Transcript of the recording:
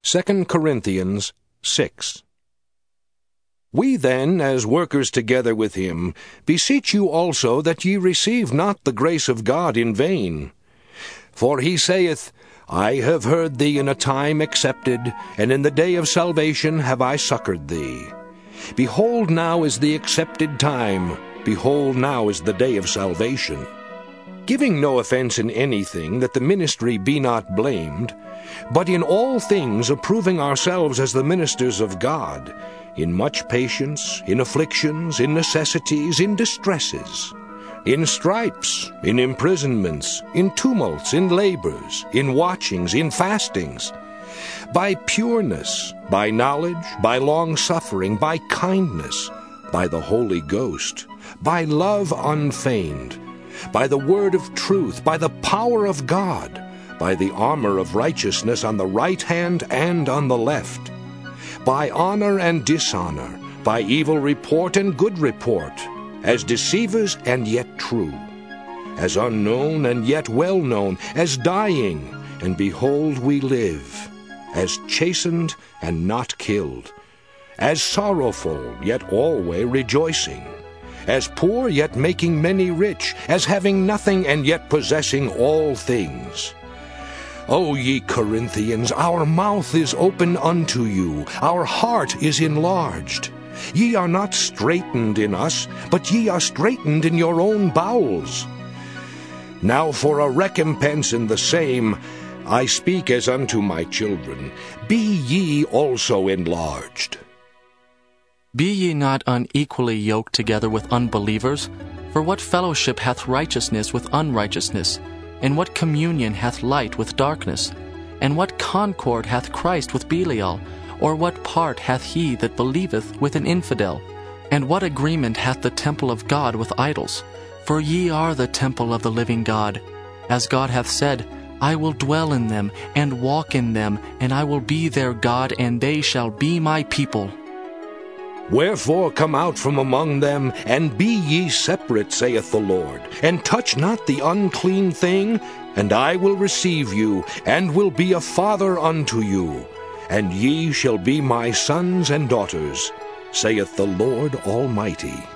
2 Corinthians 6. We then, as workers together with him, beseech you also that ye receive not the grace of God in vain. For he saith, I have heard thee in a time accepted, and in the day of salvation have I succored thee. Behold, now is the accepted time, behold, now is the day of salvation. Giving no offense in anything, that the ministry be not blamed, but in all things approving ourselves as the ministers of God, in much patience, in afflictions, in necessities, in distresses, in stripes, in imprisonments, in tumults, in labors, in watchings, in fastings, by pureness, by knowledge, by long-suffering, by kindness, by the Holy Ghost, by love unfeigned, by the word of truth, by the power of God, by the armor of righteousness on the right hand and on the left, by honor and dishonor, by evil report and good report, as deceivers and yet true, as unknown and yet well known, as dying, and behold we live, as chastened and not killed, as sorrowful yet always rejoicing, as poor yet making many rich, as having nothing and yet possessing all things. O ye Corinthians, our mouth is open unto you, our heart is enlarged. Ye are not straitened in us, but ye are straitened in your own bowels. Now for a recompense in the same, I speak as unto my children, be ye also enlarged. Be ye not unequally yoked together with unbelievers? For what fellowship hath righteousness with unrighteousness? And what communion hath light with darkness? And what concord hath Christ with Belial? Or what part hath he that believeth with an infidel? And what agreement hath the temple of God with idols? For ye are the temple of the living God. As God hath said, I will dwell in them, and walk in them, and I will be their God, and they shall be my people. Wherefore come out from among them, and be ye separate, saith the Lord, and touch not the unclean thing, and I will receive you, and will be a father unto you, and ye shall be my sons and daughters, saith the Lord Almighty.